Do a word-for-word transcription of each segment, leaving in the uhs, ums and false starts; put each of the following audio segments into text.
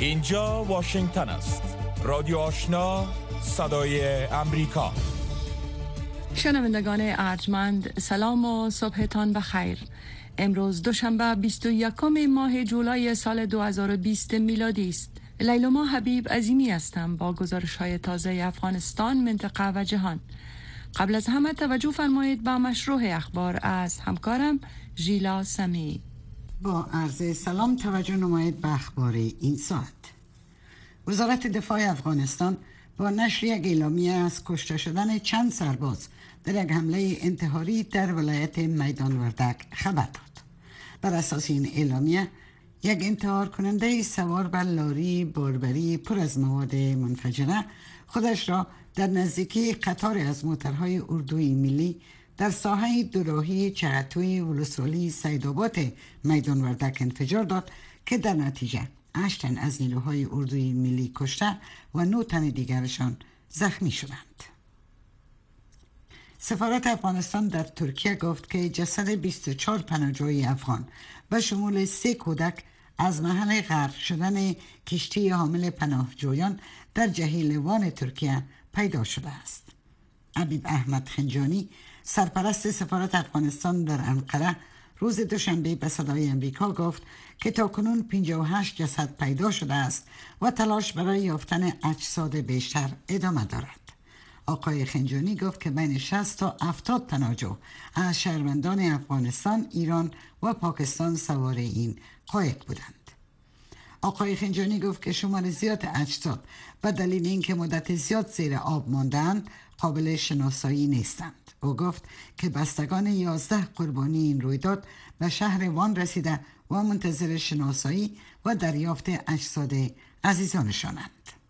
اینجا واشنگتن است. رادیو آشنا، صدای امریکا. شنوندگان ارجمند، سلام و صبحتان بخیر. امروز دوشنبه بیست و یکم ماه جولای سال دو هزار و بیست میلادی است. لیلما حبیب عظیمی هستم با گزارش های تازه افغانستان، منطقه و جهان. قبل از همه توجه فرمایید به مشروع اخبار از همکارم ژیلا سمی. با عرض سلام توجه نمایید به اخبار این ساعت. وزارت دفاع افغانستان با نشر یک اعلامیه از کشته شدن چند سرباز در یک حمله انتحاری در ولایت میدان وردک خبر داد. بر اساس این اعلامیه، یک انتحار کننده سوار بر لاری باربری پر از مواد منفجره خودش را در نزدیکی قطار از موترهای اردوی ملی در ساحه دوراهی چهتوی ولسوالی سیدآباد میدان وردک انفجار داد که در نتیجه هشت تن از نیروهای اردوی ملی کشته و نه تن دیگرشان زخمی شدند. سفارت افغانستان در ترکیه گفت که جسد بیست و چهار پناهجوی افغان به شمول سه کودک از محل غرق شدن کشتی حامل پناهجویان در جهیلوان ترکیه پیدا شده است. عبید احمد خنجانی، سرپرست سفارت افغانستان در انقره، روز دوشنبه به صدای امریکا گفت که تاکنون پنجاه و هشت جسد پیدا شده است و تلاش برای یافتن اجساد بیشتر ادامه دارد. آقای خنجانی گفت که بین شصت تا هفتاد پناهجو از شهروندان افغانستان، ایران و پاکستان سوار این قایق بودند. آقای خنجانی گفت که شمار زیاد اجساد به دلیل اینکه مدت زیاد زیر آب ماندند قابل شناسایی نیستند. او گفت که بستگان یازده قربانی این رویداد به شهر وان رسیده و منتظر شناسایی و دریافت اجساد عزیزانشانند.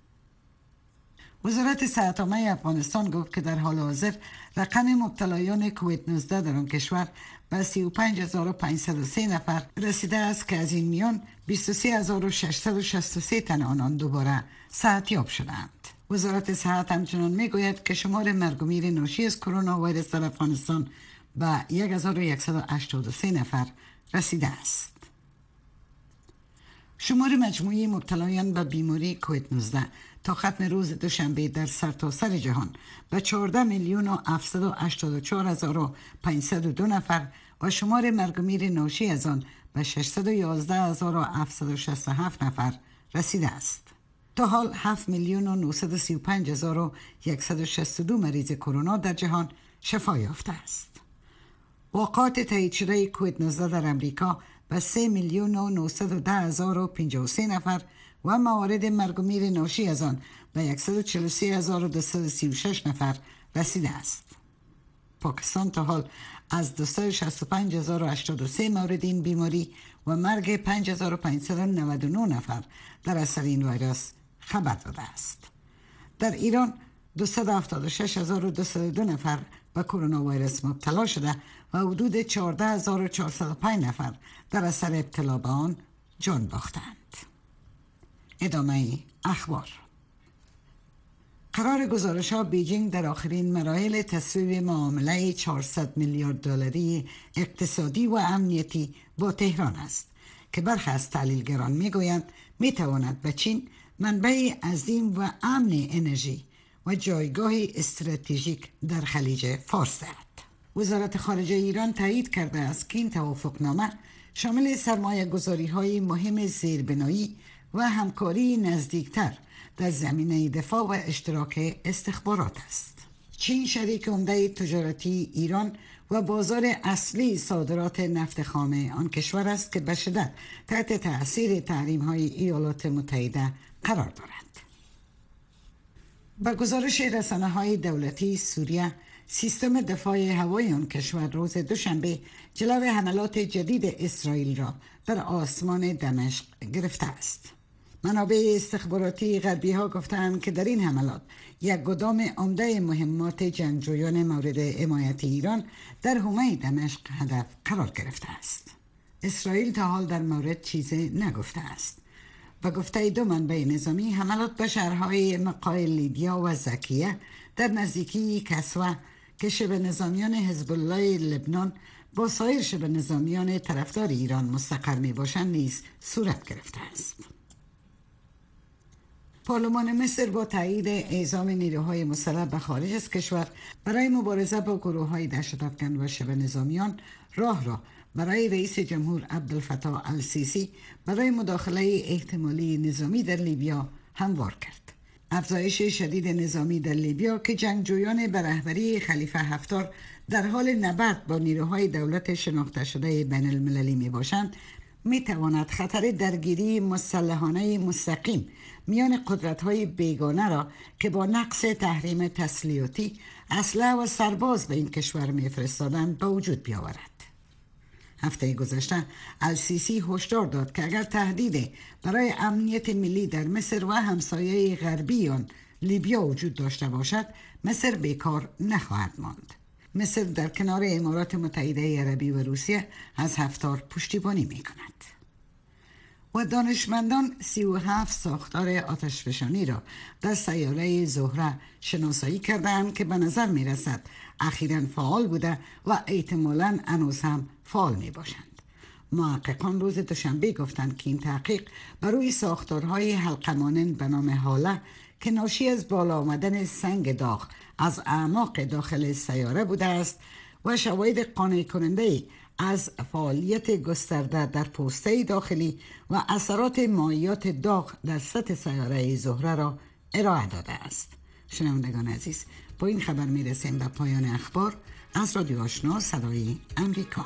وزارت صحت عامه افغانستان گفت که در حال حاضر رقم مبتلایان کووید نوزده در آن کشور به سی و پنج هزار و پانصد و سه نفر رسیده است که از این میان بیست و سه هزار و ششصد و شصت و سه تن آنان دوباره صحتیاب شدند. وزارت صحت همچنان میگوید که شمار مرگ و میر ناشی از کرونا ویروس در افغانستان به هزار و صد و هشتاد و سه نفر رسیده است. شمار مجموعی مبتلایان به بیماری کووید نوزده تا ختم روز دوشنبه در سرتاسر جهان به چهارده میلیون و هفتصد و هشتاد و چهار هزار و پانصد و دو نفر و شمار مرگ و میر ناشی از آن به ششصد و یازده هزار و هفتصد و شصت و هفت نفر رسیده است. تا حال هفت میلیون و نهصد و سی و پنج هزار و صد و شصت و دو مریض کرونا در جهان شفا یافته است. واقعات تایید شده کووید نوزده در امریکا به سه میلیون و نهصد و ده هزار و پنجاه و سه نفر و موارد مرگ و میر ناشی از آن به صد و چهل و سه هزار و دویست و سی و شش نفر رسیده است. پاکستان تا حال از دویست و شصت و پنج هزار و هشتاد و سه مورد این بیماری و مرگ پنج هزار و پانصد و نود و نه نفر در اثر این ویروس خبر داده است. در ایران دویست و هفتاد و شش هزار و دویست و دو نفر به کرونا ویروس مبتلا شده و حدود چهارده هزار و چهارصد و پنج نفر در اثر ابتلا به آن جان باختند. ادامه اخبار. قرار گزارش ها بیجینگ در آخرین مراحل تصویب معامله چهارصد میلیارد دلاری اقتصادی و امنیتی با تهران است که برخی از تحلیلگران میگویند میتواند به چین منبع عظیم و امن انرژی و جایگاه استراتژیک در خلیج فارس دهد. وزارت خارجه ایران تایید کرده است که این توافقنامه شامل سرمایه گذاری های مهم زیربنایی و همکاری نزدیکتر در زمینه دفاع و اشتراک استخبارات است. چین شریک عمده تجارتی ایران و بازار اصلی صادرات نفت خام آن کشور است که به شدت تحت تأثیر تحریم‌های ایالات متحده قرار دارد. با گزارش رسانه‌های دولتی سوریه، سیستم دفاع هوایی آن کشور روز دوشنبه جلو حملات جدید اسرائیل را در آسمان دمشق گرفته است. منابع استخباراتی غربی ها گفتند که در این حملات یک گدام عمده مهمات جنگجویان مورد حمایت ایران در حومه دمشق هدف قرار گرفته است. اسرائیل تا حال در مورد چیزی نگفته است. و گفته دو منبع نظامی، حملات به شهرهای مقای لیدیا و زکیه در نزدیکی کسوه که شبه نظامیان حزب الله لبنان با سایر شبه نظامیان طرفدار ایران مستقر می باشند نیز صورت گرفته است. پارلمان مصر با تایید اعزام نیروهای مسلح به خارج از کشور برای مبارزه با گروه‌های دهشت‌افکن و شبه نظامیان راه را برای رئیس جمهور عبدالفتاح السیسی برای مداخله احتمالی نظامی در لیبیا هموار کرد. افزایش شدید نظامی در لیبیا که جنگجویان به رهبری خلیفه حفتار در حال نبرد با نیروهای دولت شناخته شده بین المللی می باشند، می تواند خطر درگیری مسلحانه مستقیم میان قدرت‌های بیگانه را که با نقض تحریم تسلیحاتی اسلحه و سرباز به این کشور می‌فرستادند به وجود بیاورد. هفته گذشته السیسی هشدار داد که اگر تهدید برای امنیت ملی در مصر و همسایه غربی آن لیبیا وجود داشته باشد، مصر بیکار نخواهد ماند. مصر در کنار امارات متحده عربی و روسیه از حفتار پشتیبانی می کند. و دانشمندان سی و هفت ساختار آتشفشانی را در سیاره زهره شناسایی کردند که به نظر می رسد اخیراً فعال بوده و احتمالاً هنوز هم فعال می باشند. محققان روز دوشنبه گفتند که این تحقیق بر روی ساختارهای حلقه مانند به نام هاله که ناشی از بالا آمدن سنگ داغ از اعماق داخل سیاره بوده است و شواهد قانع کننده از فعالیت گسترده در پوسته داخلی و اثرات مایعات داغ در سطح سیاره زهره را ارائه داده است. شنوندگان عزیز، با این خبر میرسیم به پایان اخبار از رادیو آشنا صدای امریکا.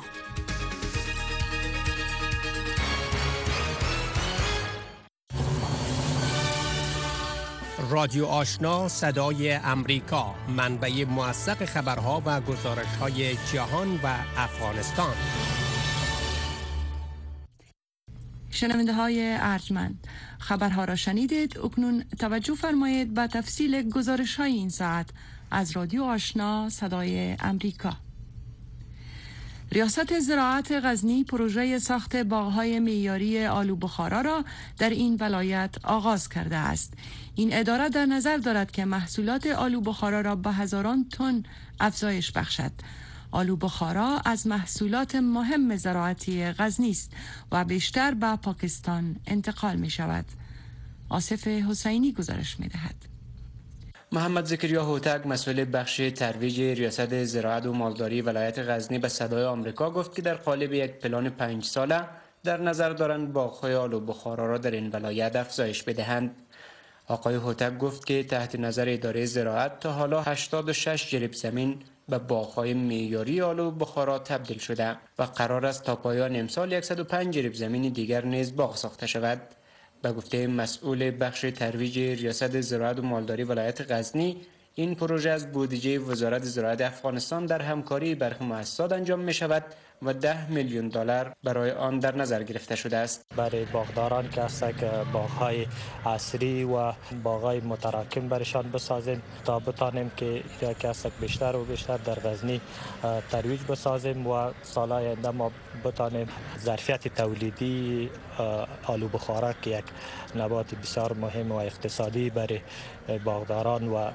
رادیو آشنا صدای امریکا، منبع موثق خبرها و گزارش‌های جهان و افغانستان. شنونده های ارجمند، خبرها را شنیدید. اکنون توجه فرمایید به تفصیل گزارش های این ساعت از رادیو آشنا صدای امریکا. ریاست زراعت غزنی پروژه ساخت باغ‌های معیاری آلو بخارا را در این ولایت آغاز کرده است. این اداره در نظر دارد که محصولات آلو بخارا را به هزاران تن افزایش بخشد. آلو بخارا از محصولات مهم زراعتی غزنی است و بیشتر به پاکستان انتقال می شود. آصف حسینی گزارش می دهد. محمد زکریا هوتک مسئول بخش ترویج ریاست زراعت و مالداری ولایت غزنی به صدای آمریکا گفت که در قالب یک پلان پنج ساله در نظر دارند باغ‌های آلو بخارا را در این ولایت افزایش بدهند. آقای هوتک گفت که تحت نظر اداره زراعت تا حالا هشتاد و شش جریب زمین به باغ‌های معیاری آلو بخارا تبدیل شده و قرار است تا پایان امسال صد و پنج جریب زمین دیگر نیز باغ ساخته شود. به گفته مسئول بخش ترویج ریاست زراعت و مالداری ولایت غزنی، این پروژه از بودجه وزارت زراعت افغانستان در همکاری برخی مؤسسات انجام می شود و ده میلیون دلار برای آن در نظر گرفته شده است. برای باغداران که است که باغ‌های عصری و باغ‌های متراکم برشان بسازیم تا بتانیم که یک است بیشتر و بیشتر در غزنی ترویج بسازیم و سال‌های آینده ما بتانیم ظرفیت تولیدی آلو بخارا که یک نبات بسیار مهم و اقتصادی برای باغداران و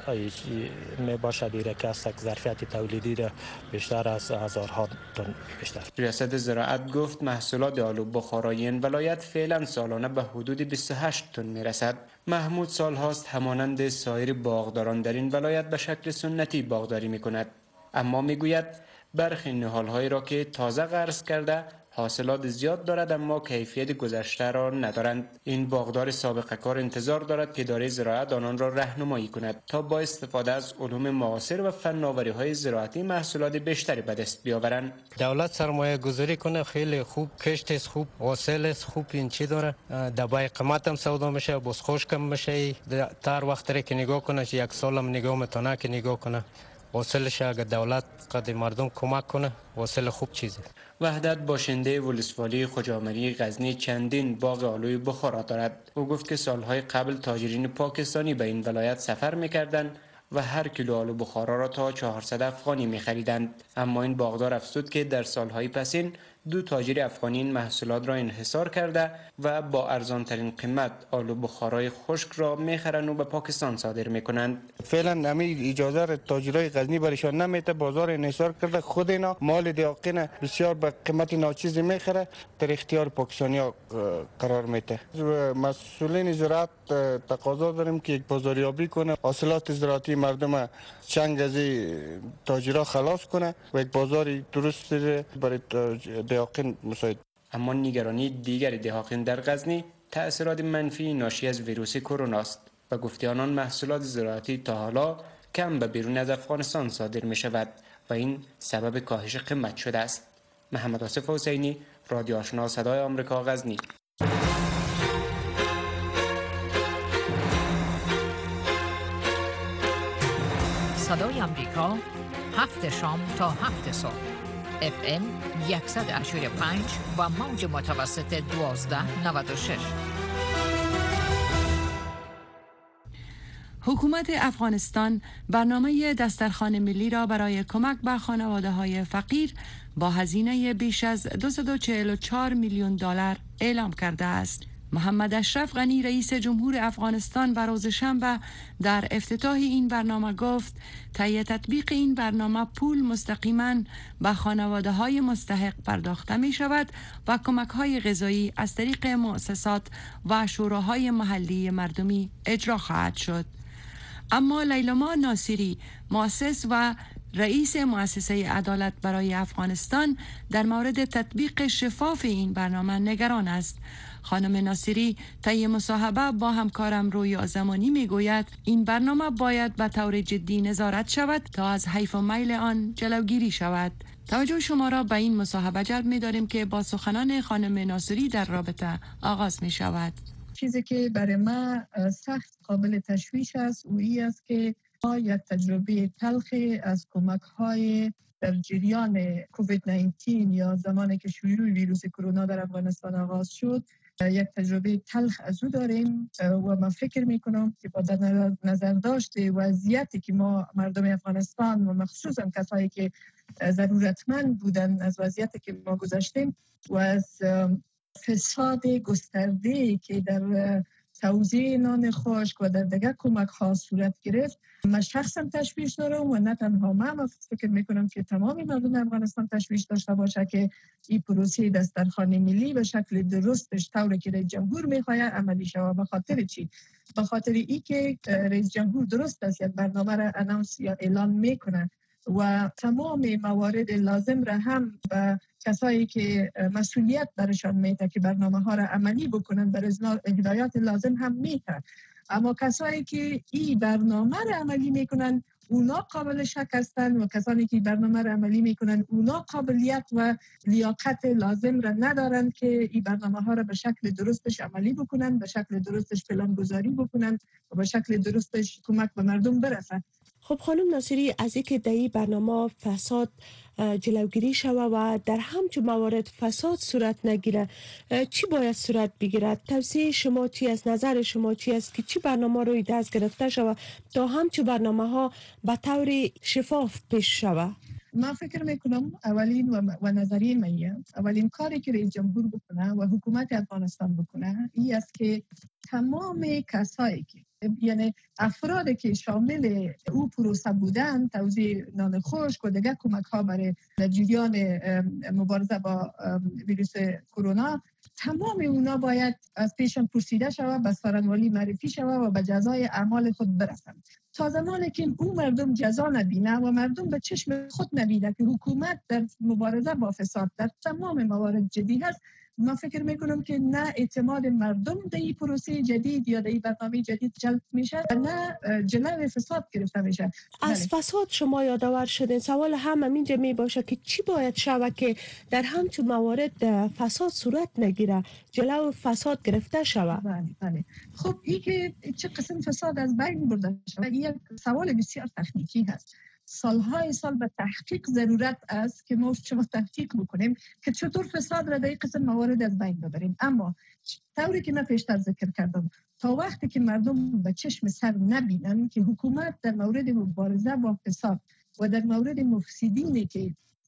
می باشد که است ظرفیت تولیدی را بیشتر از هزارها تن بیشتر. ریاست زراعت گفت محصولات آلو بخارای این ولایت فعلا سالانه به حدود بیست و هشت تن میرسد. محمود سالهاست همانند سایر باغداران در این ولایت به شکل سنتی باغداری میکند، اما میگوید برخی نهالهایی را که تازه غرس کرده حاصلات زیاد دارد اما کیفیت گذشته را ندارند. این باغدار سابقه کار انتظار دارد که اداره زراعت آنان را راهنمایی کند تا با استفاده از علوم معاصر و فناوری‌های زراعتی محصولات بیشتری به دست بیاورند. دولت سرمایه گذاری کنه، خیلی خوب، کشت است خوب، حاصل است خوب، این چی داره، دبای قیمت هم سودا میشه، بس خوش کم میشه. تر وقتی که نگاه کنه یک سالم نگاه میتونه که نگاه کنه حاصلش اگر دولت قد مردم کمک کنه حاصل خوب چیزه. وحدت باشنده ولسوالی خواجه‌آمری غزنی چندین باغ آلوی بخارا دارد. او گفت که سالهای قبل تاجرین پاکستانی به این ولایت سفر میکردند و هر کیلو آلو بخارا را تا چهارصد افغانی میخریدند، اما این باغدار افزود که در سالهای پسین دو تاجر افغانی این محصولات را انحصار کرده و با ارزان ترین قیمت آلو بخارای خشک را میخرند و به پاکستان صادر میکنند. فعلا همین اجازه را تاجرای غزنی برشان نمیده، بازار انحصار کرده، خود اینا مال دیاقین بسیار به قیمت ناچیز میخره، در اختیار پاکستانیا قرار میده. مسئولین زراعت تقاضا داریم که یک بازاریابی کنه، حاصلات زراعتی مردم چنگ از تاجرا خلاص کنه و یک بازاری درست برای دیاقین مساعد. اما نگرانی دیگر دیاقین در غزنی تأثیرات منفی ناشی از ویروس کرونا است. به گفته آنان محصولات زراعتی تا حالا کم به بیرون از افغانستان صادر می شود و این سبب کاهش قیمت شده است. محمد آصف حسینی، رادیو آشنا، صدای آمریکا، غزنی. صدای آمریکا، هفت شام تا هفت صبح. اف ام صد و هشتاد و پنج و موج متوسط دوازده نود و شش. حکومت افغانستان برنامه دسترخوان ملی را برای کمک به خانواده‌های فقیر با هزینه بیش از دویست و چهل و چهار میلیون دلار اعلام کرده است. محمد اشرف غنی رئیس جمهور افغانستان بر روز شنبه در افتتاح این برنامه گفت طی تطبیق این برنامه پول مستقیما به خانواده‌های مستحق پرداخته می شود و کمک‌های غذایی از طریق مؤسسات و شوراهای محلی مردمی اجرا خواهد شد. اما لیلما ناصری، مؤسس و رئیس مؤسسه عدالت برای افغانستان، در مورد تطبیق شفاف این برنامه نگران است. خانم ناصری طی مصاحبه با همکارم روی آزمانی میگوید این برنامه باید به طور جدی نظارت شود تا از حیف و میل آن جلوگیری شود. توجه شما را به این مصاحبه جلب می‌داریم که با سخنان خانم ناصری در رابطه آغاز می شود. چیزی که برای ما سخت قابل تشویش است او این است که ما یک تجربه تلخی از کمک‌های در جریان کووید نوزده یا زمانی که شیوع ویروس کرونا در افغانستان آغاز شد یک تجربه تلخ از او داریم و من فکر میکنم که با در نظر داشته وضعیتی که ما مردم افغانستان و مخصوصا کسایی که ضرورتمند بودن از وضعیتی که ما گذشتیم و از فساد گسترده که در توزیع نان خشک و در دیگر کمک ها صورت گرفت، من شخصا تشویش دارم و نه تنها من، من فکر میکنم که تمامی مردم افغانستان تشویش داشته باشه که این پروسه دسترخوان ملی به شکل درستش طوری که رئیس جمهور میخواهد عملی شود. به خاطر چی؟ به خاطر ای که رئیس جمهور درست است یک برنامه را اناونس یا اعلان میکنه و تمام موارد لازم را هم به کسایی که مسئولیت برشان میده که برنامه ها را عملی بکنن بر هدایات لازم هم میده، اما کسایی که این برنامه را عملی میکنن اونا قابل شک هستند و کسانی که برنامه را عملی میکنن اونا قابلیت و لیاقت لازم را ندارند که این برنامه ها را به شکل درستش عملی بکنن، به شکل درستش پلان گذاری بکنن و به شکل درستش کمک به مردم برسند. خب خانم ناصری، از اینکه در این برنامه فساد جلوگیری شود و در همچون موارد فساد صورت نگیره، چی باید صورت بگیرد؟ توصیه شما چی از نظر شما چی است که چی برنامه روی دست گرفته شود تا همچون برنامه ها به طور شفاف پیش شود؟ من فکر میکنم اولین و, و نظریه میه اولین کاری که رئیس جمهور بکنه و حکومت افغانستان بکنه این است که تمام کسایی که یعنی افرادی که شامل او پروسه بودن توزیع نان خشک و دیگر کمک ها برای جریان مبارزه با ویروس کرونا، تمام اونا باید از پیشم پرسیده شود، به سارنوالی معرفی شود و به جزای اعمال خود برسند. تا زمانی که او مردم جزا نبینه و مردم به چشم خود نبینه که حکومت در مبارزه با فساد در تمام موارد جدی هست، من فکر میکنم که نه اعتماد مردم در این پروسه جدید یا در این برنامه جدید جلب میشه و نه جلوه فساد گرفته میشه. از فساد شما یادآور شدین، سوال هم همینجا می باشه که چی باید شود که در همچون موارد فساد صورت نگیره، جلو فساد گرفته شود؟ بله بله. خب این که چه قسم فساد از بین برده شود این یک سوال بسیار تکنیکی هست. سالهای سال به تحقیق ضرورت است که ما شما تحقیق بکنیم که چطور فساد را در این قسم موارد از بین ببریم. اما طوری که من پیشتر ذکر کردم، تا وقتی که مردم به چشم سر نبینن که حکومت در مورد مبارزه با فساد و در مورد مفسدینی که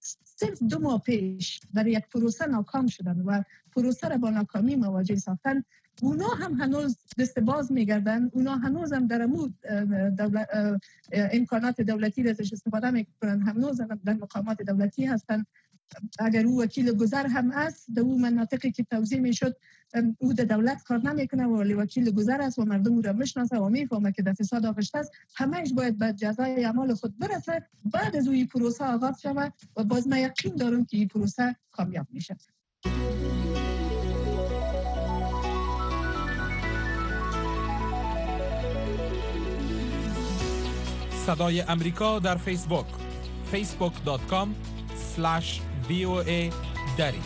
صرف دو ماه پیش در یک پروسه ناکام شدن و پروسه را با ناکامی مواجه ساختن، اونا هم هنوز دست باز میگردن، اونا هنوز هم در امود دولت امکانات دولتی را ازش استفاده میکنن، هنوز هم در مقامات دولتی هستن. اگر او وکیل گذر هم است، در اون مناطقی که توضیح میشد او در دولت کار نمیکنه ولی وکیل گذر است و مردم او را میشناسه و میفهمه که در فساد آغشته است، همهش باید به جزای اعمال خود برسه. بعد از این پروسه آغاز شود و باز من یقین دارم که این پروسه کامیاب میشه. صدای امریکا در فیسبوک فیسبوک دات کام اسلش وی او ای دری.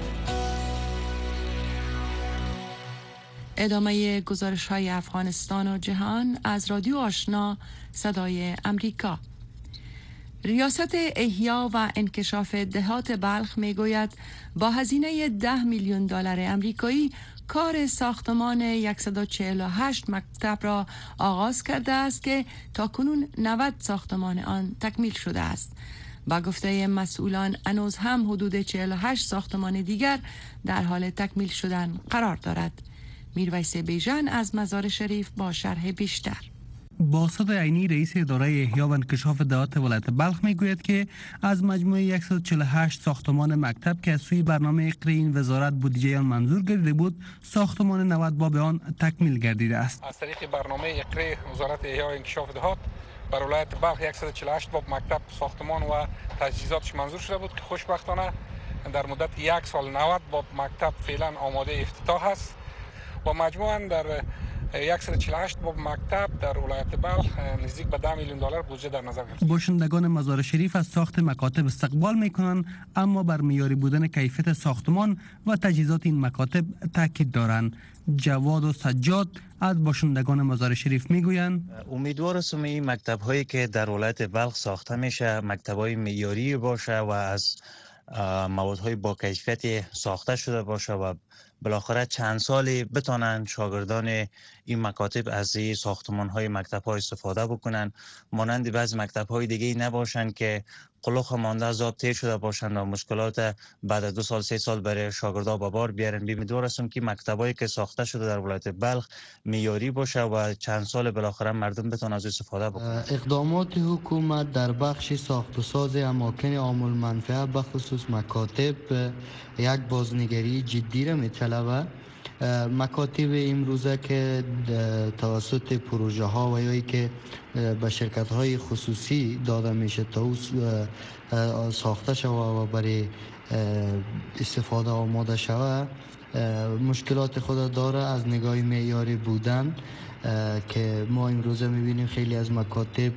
ادامه گزارش های افغانستان و جهان از رادیو آشنا صدای امریکا. ریاست احیا و انکشاف دهات بلخ می گوید با هزینه ده میلیون دلار امریکایی کار ساختمان صد و چهل و هشت مکتب را آغاز کرده است که تاکنون نود ساختمان آن تکمیل شده است. با گفته مسئولان هنوز هم حدود چهل و هشت ساختمان دیگر در حال تکمیل شدن قرار دارد. میرویس بیژن از مزار شریف با شرح بیشتر. باسط عینی رئیس اداره احیا و انکشاف دهات ولایت بلخ میگوید که از مجموع صد و چهل و هشت ساختمان مکتب که از سوی برنامه اقری این وزارت بودجه آن منظور گردیده بود، ساختمان نود باب آن تکمیل گردیده است. از طریق برنامه اقری وزارت احیا و انکشاف دهات بر ولایت بلخ صد و چهل و هشت باب مکتب ساختمان و تجهیزاتش منظور شده بود که خوشبختانه در مدت یک سال نود باب مکتب فعلا آماده افتتاح است و مجموعاً در صد و چهل و هشت باب مکتب در ولایت بلخ نزدیک به ده میلیون دلار بودجه در نظر گرفته. باشندگان مزار شریف از ساخت مکاتب استقبال میکنند، اما بر معیاری بودن کیفیت ساختمان و تجهیزات این مکاتب تاکید دارند. جواد و سجاد از باشندگان مزار شریف میگویند امیدوار هستم این مکتب هایی که در ولایت بلخ ساخته میشه مکتب های معیاری باشه و از موادهای با کیفیت ساخته شده باشه و بالاخره چند سالی بتانن شاگردان این مکاتب از این ساختمان های مکتب ها استفاده بکنن، مانند بعض مکتب های دیگه نباشن که قلوخ مانده از آب تیر شده باشند و مشکلات بعد از دو سال سه سال برای شاگردان به بار بیارن. امیدوار هستم که مکتبایی که ساخته شده در ولایت بلخ معیاری باشه و چند سال بالاخره مردم بتونن از استفاده بکنن. اقدامات حکومت در بخش ساخت و ساز اماکن عامل منفعه به خصوص مکاتب یک بازنگری جدی را میطلبه. مکاتب امروزه که توسط پروژه ها و یا که به شرکت های خصوصی داده میشه تا ساخته شوه و برای استفاده آماده شوه، مشکلات خود داره از نگاه معیاری بودن که ما امروزه میبینیم خیلی از مکاتب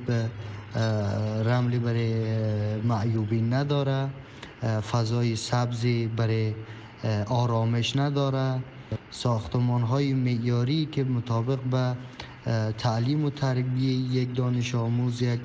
رملی برای معیوبین نداره، فضای سبزی برای آرامش نداره، ساختمان های معیاری که مطابق به تعلیم و تربیه یک دانش آموز، یک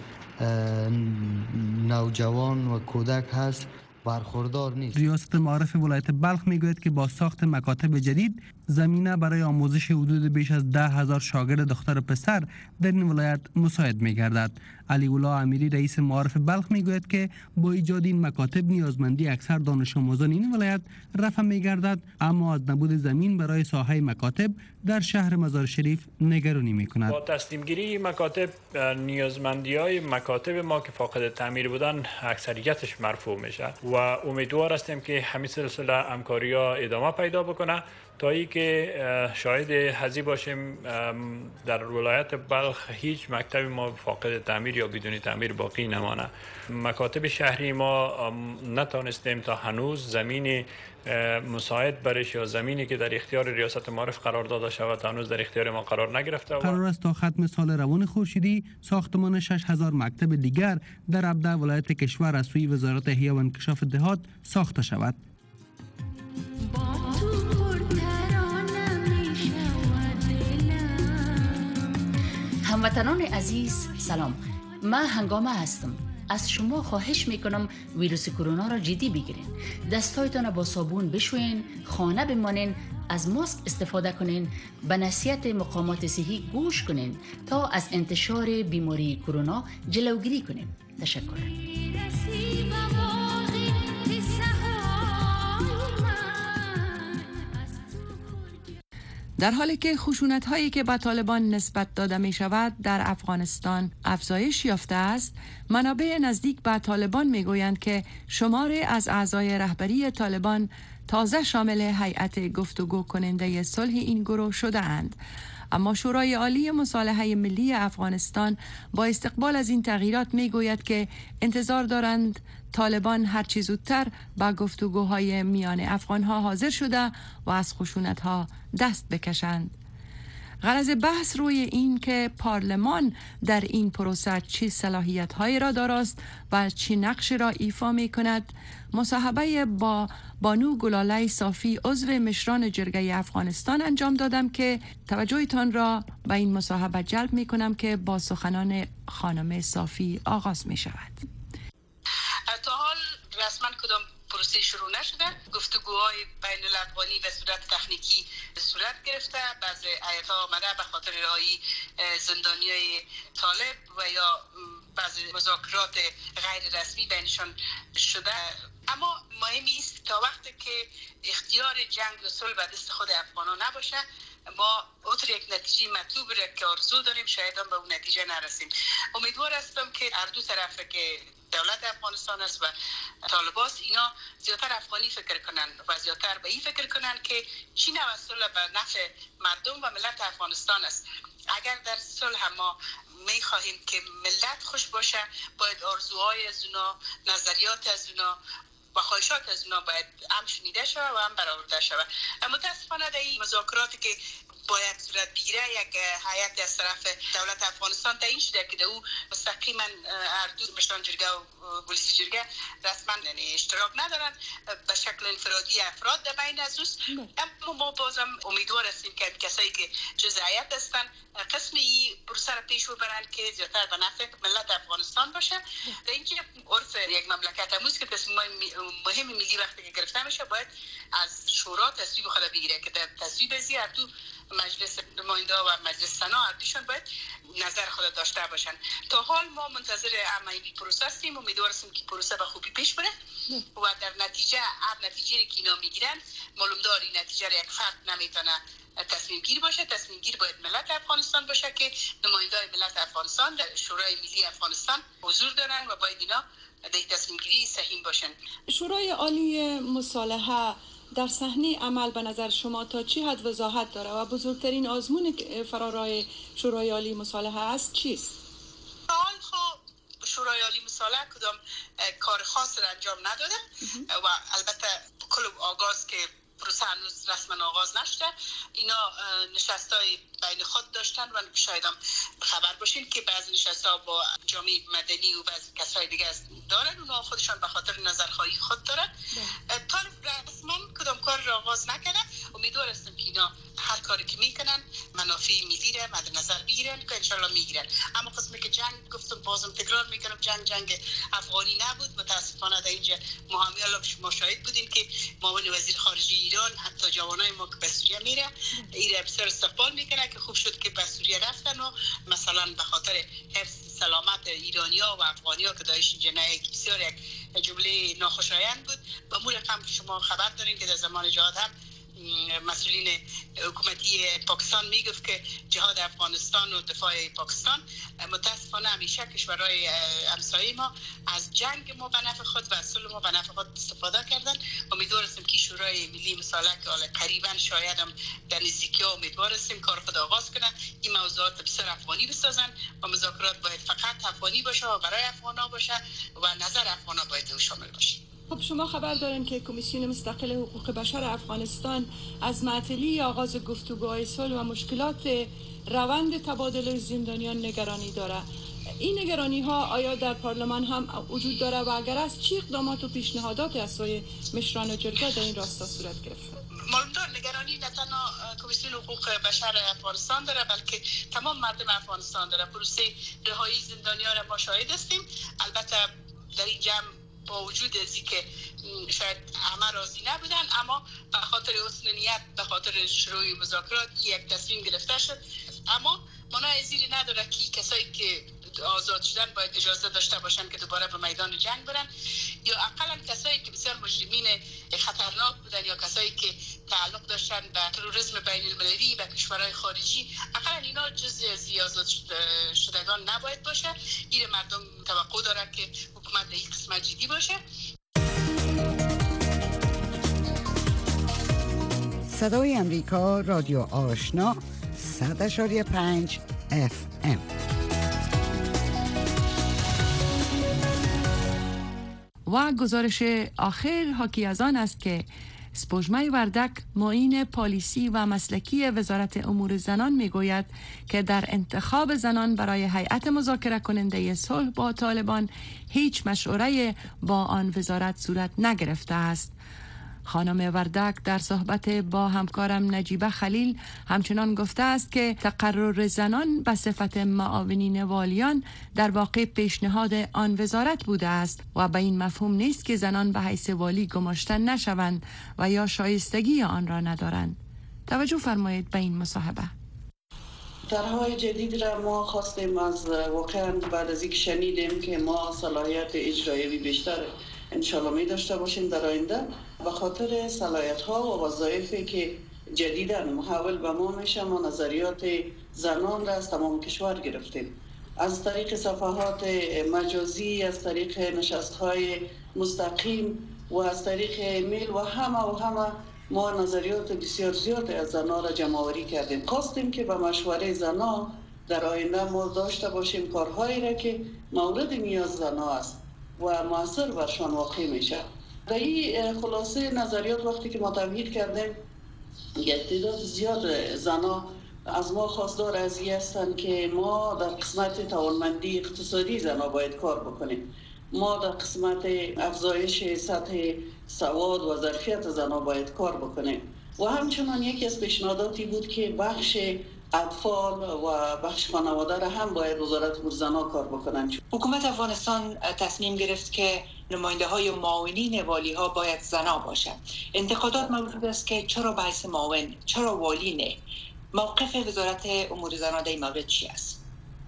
نوجوان و کودک هست برخوردار نیست. ریاست معارف ولایت بلخ میگوید که با ساخت مکاتب جدید زمینه برای آموزش حدود بیش از ده هزار شاگرد دختر و پسر در این ولایت مساعد میگردد. علی اولا امیری رئیس معارف بلخ میگوید که با ایجاد این مکاتب نیازمندی اکثر دانش آموزان این ولایت رفع میگردد، اما از نبود زمین برای ساحه مکاتب در شهر مزار شریف نگرانی میکند. با تسلیم گیری مکاتب نیازمندی های مکاتب ما که فاقد تعمیر بودن اکثریتش مرفوع میشه و امیدوار هستیم که همین سلسله همکاری ها ادامه پیدا بکنه تا ای که شاهد حزی باشیم در ولایت بلخ هیچ مکتب ما فاقد تعمیر یا بدون تعمیر باقی نمانه. مکاتب شهری ما نتانستیم تا هنوز زمین مساعد برش یا زمینی که در اختیار ریاست معارف قرار داده شود تا هنوز در اختیار ما قرار نگرفته. قرار است تا ختم سال روان خورشیدی ساختمان شش هزار مکتب دیگر در ابدا ولایت کشور از سوی وزارت احیا و انکشاف دهات ساخته شود. هموطنان عزیز سلام، من هنگامه هستم. از شما خواهش میکنم ویروس کرونا را جدی بگیرین، دستایتان با صابون بشوین، خانه بمانین، از ماسک استفاده کنین، به نصیحت مقامات صحی گوش کنین تا از انتشار بیماری کرونا جلوگیری کنیم. تشکر. در حالی که خشونت هایی که به طالبان نسبت داده می شود در افغانستان افزایش یافته است، منابع نزدیک به طالبان می گویند که شماری از اعضای رهبری طالبان تازه شامل هیئت گفتگو کننده صلح این گروه شده اند. اما شورای عالی مصالحه ملی افغانستان با استقبال از این تغییرات می گوید که انتظار دارند طالبان هر چه زودتر با گفتگوهای میان افغانها حاضر شده و از خشونت‌ها دست بکشند. غرض بحث روی این که پارلمان در این پروسه چه صلاحیت‌هایی را دارست و چه نقش را ایفا می‌کند، مصاحبه با بانو گلاله صافی عضو مشران جرگه افغانستان انجام دادم که توجهتان را به این مصاحبه جلب می‌کنم که با سخنان خانم صافی آغاز می‌شود. تا حال رسما کدام پروسه شروع نشده. گفتگوهای بین الاقوانی به صورت تکنیکی صورت گرفته. بعضی ایت‌ها آمده به خاطر رهایی زندانیای طالب و یا بعضی مذاکرات غیر رسمی بینشان شده. اما مهم است تا وقتی که اختیار جنگ و صلح به دست خود افغانان نباشه، ما اوتر یک نتیجه مطلوب را که آرزو داریم شاید هم به اون نتیجه نرسیم. امیدوار هستم که هر دو طرف که دولت افغانستان است و طالباست اینا زیادتر افغانی فکر کنن و زیادتر به این فکر کنن که چی نوع صلح به نفع مردم و ملت افغانستان است. اگر در صلح ما می خواهیم که ملت خوش باشه، باید آرزوهای از اونا، نظریات از اونا و خواهشات از اونا باید هم شنیده شود و هم برآورده شود. متاسفانه در این مذاکراتی که باید صورت بگیره یک هیئت از طرف دولت افغانستان تعیین شده که در او مستقیما هر دو مشران جرگه و ولسی جرگه رسما اشتراک ندارن، به شکل انفرادی افراد در بین از اوست. اما ما بازم امیدوار هستیم که کسایی که جزء هیئت هستن قسم این پروسه را پیش ببرند که زیادتر به نفع ملت افغانستان باشه. در اینکه عرف یک مملکت امروز که تصمیم‌های مهم ملی وقتی که گرفته میشه باید از شورا تصویب خود بگیره که در تصویب زی هر دو مجلس نماینده و مجلس سنا هر دوشون باید نظر خود داشته باشن. تا حال ما منتظر عملی پروسه هستیم. امیدوار هستیم که پروسه به خوبی پیش بره و در نتیجه هر نتیجه که اینا میگیرن معلوم دار این نتیجه را یک فرد نمیتونه تصمیم گیر باشه. تصمیم گیر باید ملت افغانستان باشه که نماینده ملت افغانستان در شورای ملی افغانستان حضور دارن و باید اینا در تصمیم گیری سهیم باشن. شورای عالی مصالحه در صحنه عمل به نظر شما تا چی حد وضاحت داره و بزرگترین آزمون فرارای شورای عالی مصالحه است چیست؟ حال خب شورای عالی مصالحه کدام کار خاص را انجام نداده و البته کل آغاز که پروسه هنوز رسما آغاز نشده. اینا نشستای بین خود داشتن و شاید هم خبر باشین که بعضی نشست‌ها با جامعه مدنی و بعضی کسای دیگه دارن. اونا خودشان به خاطر نظرخواهی خود دارن. طالب رسما کدام کار را آغاز نکرده. امیدوار هستم که اینا هر کاری که میکنن منافع ملی را مد نظر بگیرن که انشالله میگیرن. اما قسمی که جنگ گفتم بازم تکرار میکنم جنگ جنگ افغانی نبود. متاسفانه در اینجا مهامیال ما شاهد بودیم که معاون وزیر خارجه ایران حتی جوانای ما که به سوریه میره ایره بسیار استقبال میکنه که خوب شد که به سوریه رفتن و مثلا به خاطر حفظ سلامت ایرانیا و افغانیا که داعش اینجا نه بسیار یک جمله ناخوشایند بود. با مو رقم شما خبر دارین که در زمان جهاد هم مسئولین حکومتی پاکستان میگفت که جهاد افغانستان و دفاع پاکستان. متاسفانه همیشه کشورهای همسایه ما از جنگ ما به نفع خود و صلح ما به نفع خود استفاده کردن. امیدوار هستیم که شورای ملی مصالحه که قریبا شاید هم در نزدیکی امیدوار هستیم کار خود آغاز کنن، این موضوعات بسیار افغانی بسازن و مذاکرات باید فقط افغانی باشه و برای افغانا باشه و نظر افغانا باید شامل باشه. خب شما خبر دارین که کمیسیون مستقل حقوق بشر افغانستان از معطلی آغاز گفتگوهای صلح و مشکلات روند تبادل زندانیان نگرانی داره. این نگرانی ها آیا در پارلمان هم وجود داره و اگر است چه اقدامات و پیشنهادات از سوی مشران جرگه در این راستا صورت گرفته؟ معلومدار نگرانی نه تنها کمیسیون حقوق بشر افغانستان داره بلکه تمام مردم افغانستان داره. پروسه رهایی زندانیان ما شاهد هستیم. البته در این جمع با وجود ازی که شاید همه راضی نبودن اما به خاطر حسن نیت به خاطر شروع مذاکرات یک تصمیم گرفته شد. اما مناظری نداره که کسایی که آزاد شدن باید اجازه داشته باشن که دوباره به میدان جنگ برن، یا اقلا کسایی که بسیار مجرمین خطرناک بودن یا کسایی که تعلق داشتن به تروریسم بین المللی و کشورهای خارجی، اقلا اینا جزء از آزاد شدگان نباید باشه. این مردم توقع دارن که حکومت این قسمت جدی باشه. صدای امریکا، رادیو آشنا، صد اشاری پنج اف ام. و گزارش آخر حاکی از آن است که سپوږمۍ وردک، معین پالیسی و مسلکی وزارت امور زنان میگوید که در انتخاب زنان برای هیئت مذاکره کننده صلح با طالبان هیچ مشوره با آن وزارت صورت نگرفته است. خانم وردک در صحبت با همکارم نجیبه خلیل همچنان گفته است که تقرر زنان به صفت معاونین والیان در واقع پیشنهاد آن وزارت بوده است و به این مفهوم نیست که زنان به حیث والی گماشته نشوند و یا شایستگی آن را ندارند. توجه فرمایید به این مصاحبه. طرح‌های جدید را ما خواستیم از واقعا بعد از اینکه شنیدیم که ما صلاحیت اجرایی بیشتر انشالله می داشته باشیم در آینده، به خاطر صلاحیت ها و وظایفی که جدیداً محول به ما میشه، ما نظریات زنان را از تمام کشور گرفتیم، از طریق صفحات مجازی، از طریق نشست های مستقیم و از طریق ایمیل و همه و همه ما نظریات بسیار زیاد از زنان را جمع آوری کردیم. خواستیم که به مشوره زنان در آینده ما داشته باشیم کارهایی را که مورد نیاز زنان است و مؤثر برشان واقع میشه. در این خلاصه نظریات وقتی که ما تمهید کردیم، یک تعداد زیاد زنا از ما خواستار از این هستند که ما در قسمت توانمندی اقتصادی زنا باید کار بکنیم، ما در قسمت افزایش سطح سواد و ظرفیت زنا باید کار بکنیم و همچنان یکی از پیشنهاداتی بود که بخش اطفال و بخش خانواده را هم باید وزارت امور زنان کار بکنن. حکومت افغانستان تصمیم گرفت که نماینده های معاونین والی ها باید زنا باشند. انتقادات موجود است که چرا بحث معاون، چرا والی نه؟ موقف وزارت امور زنان در این مورد چی است؟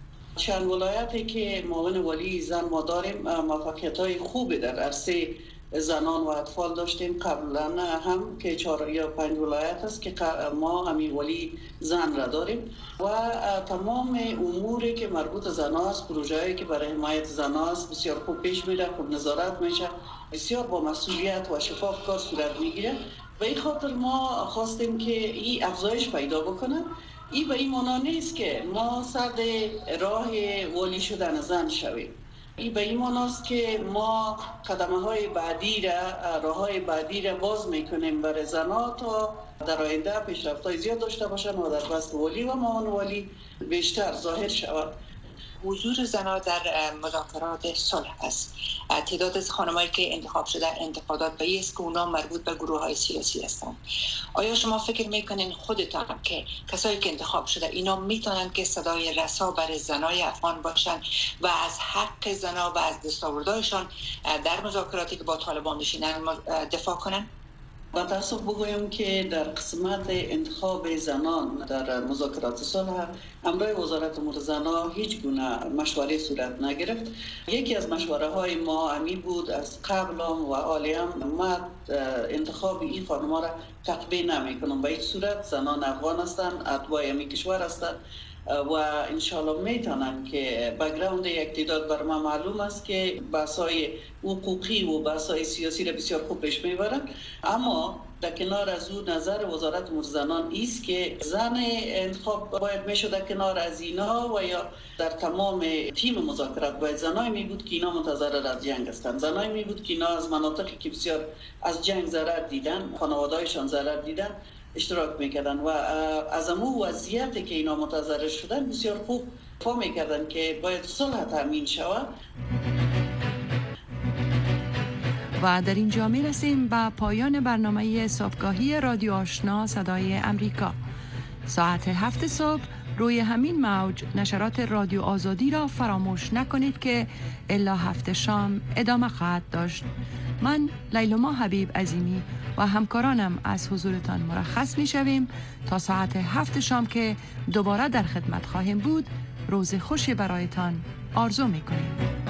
چند ولایتی که معاون والی زن ما داریم موفقیت های خوبی در عرصه زنان و اطفال داشتیم. قبلا هم که چهار یا پنج ولایت است که ما همین ولی زن را داریم و تمام اموری که مربوط زنان است، پروژه‌ای که برای حمایت زنان است بسیار خوب پیش میره، خوب نظارت میشه، بسیار با مسئولیت و شفاف کار صورت میگیره. و این خاطر ما خواستیم که این افزایش پیدا بکنه. این به این معنا نیست که ما سرد راه والی شدن زن شویم. این به این معناست که ما قدمه های بعدی را، راه های بعدی را باز میکنیم برای زنان تا در آینده پیشرفت های زیاد داشته باشن و در بست والی و معاون والی بیشتر ظاهر شود. حضور زنان در مذاکرات صلح است. تعداد از خانمایی که انتخاب شده انتقادات به این است که اونا مربوط به گروه های سیاسی هستند. آیا شما فکر میکنین خودتان که کسایی که انتخاب شده اینا میتونن که صدای رسا برای زنای افغان باشن و از حق زنا و از دستاوردهایشان در مذاکراتی که با طالبان میشینن دفاع کنن؟ با تاسف بگویم که در قسمت انتخاب زنان در مذاکرات صلح امرای وزارت امور زنان هیچ گونه مشوره صورت نگرفت. یکی از مشوره های ما امی بود از قبل و عالیم ما انتخاب این خانم‌ها را تقبیه نمی کنم. به این صورت زنان افغان هستند، اتباع امی کشور هستند و انشالله میتونن که بگراوند یک تعداد بر ما معلوم است که بحث‌های حقوقی و بحث‌های سیاسی را بسیار خوب پیش میبرن. اما در کنار از او نظر وزارت امور زنان است که زن انتخاب باید میشد در کنار از اینا و یا در تمام تیم مذاکرات باید زنای می بود که اینا متضرر از جنگ هستند، زنای می بود که اینا از مناطقی که بسیار از جنگ ضرر دیدن، خانواده‌هایشان ضرر دیدن اشتراک میکردن و از امو وضعیتی که اینا متضرر شدن بسیار خوب فهم میکردن که باید صلح تامین شود. و در اینجا می رسیم به پایان برنامه صبحگاهی رادیو آشنا صدای امریکا. ساعت هفت صبح روی همین موج نشرات رادیو آزادی را فراموش نکنید که الا هفت شام ادامه خواهد داشت. من لیلما حبیب عظیمی و همکارانم از حضورتان مرخص می شویم تا ساعت هفت شام که دوباره در خدمت خواهیم بود. روز خوشی برایتان آرزو می‌کنیم.